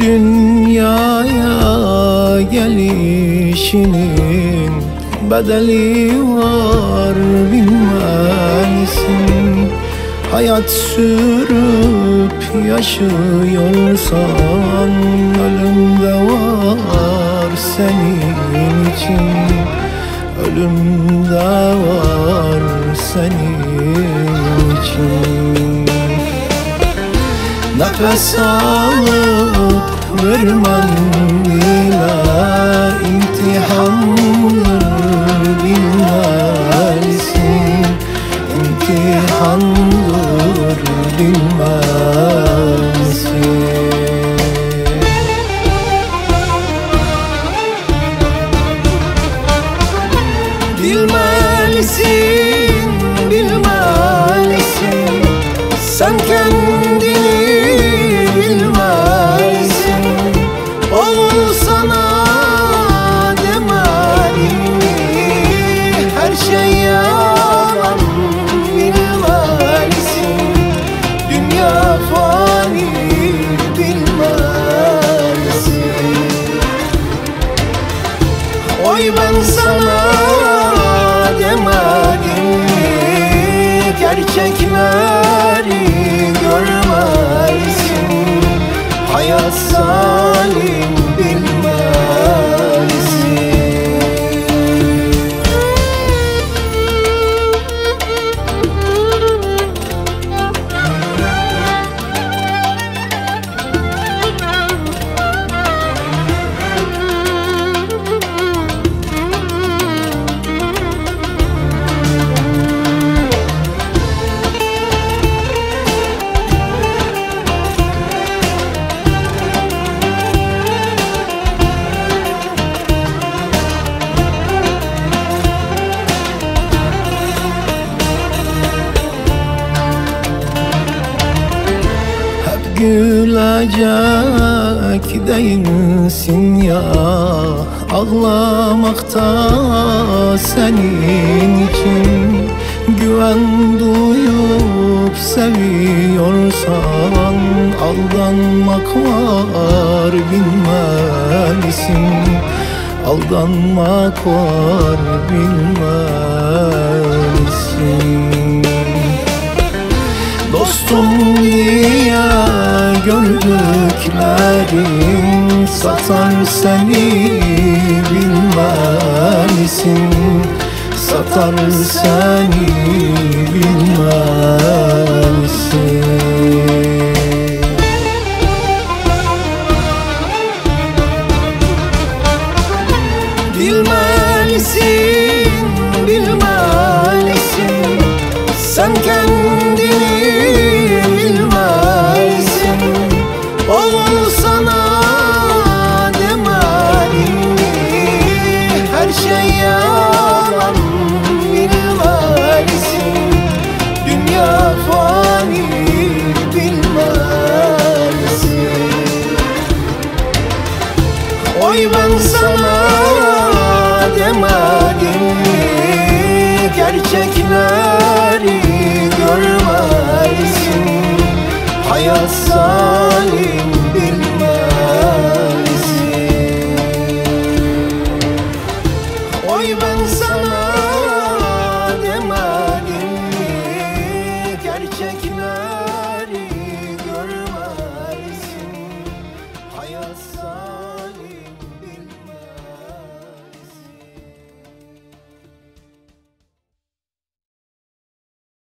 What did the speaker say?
Dünyaya gelişinin bedeli var, bilmelisin. Hayat sürüp yaşıyorsan ölüm de var senin için. Ölüm de var senin için. Nefes alıp vermen ile imtihandır, bilmelisin. İmtihandır, bilmelisin. Bilmelisin, bilmelisin. Sen kendini bilmelisin. Oğul sana demeli, her şey yalan, bilmelisin. Dünya fani, bilmelisin. Oy ben sana demedim mi, gerçekleri görmelisin. Hayat zalim, bilmelisin. Gülecek değilsin ya, ağlamakta senin için. Güven duyup seviyorsan aldanmak var, bilmelisin. Aldanmak var, bilmelisin. Dostum diye gördüklerin satar seni, bilmelisin. Satar seni, bilmelisin. Bilmelisin, bilmelisin. Sen kendini bilmelisin. Oğul sana demeli mi, her şey yalan, bilmelisin. Dünya fani, bilmelisin. Oy ben sana demedim mi, gerçekleri görmelisin. Hayat zalim,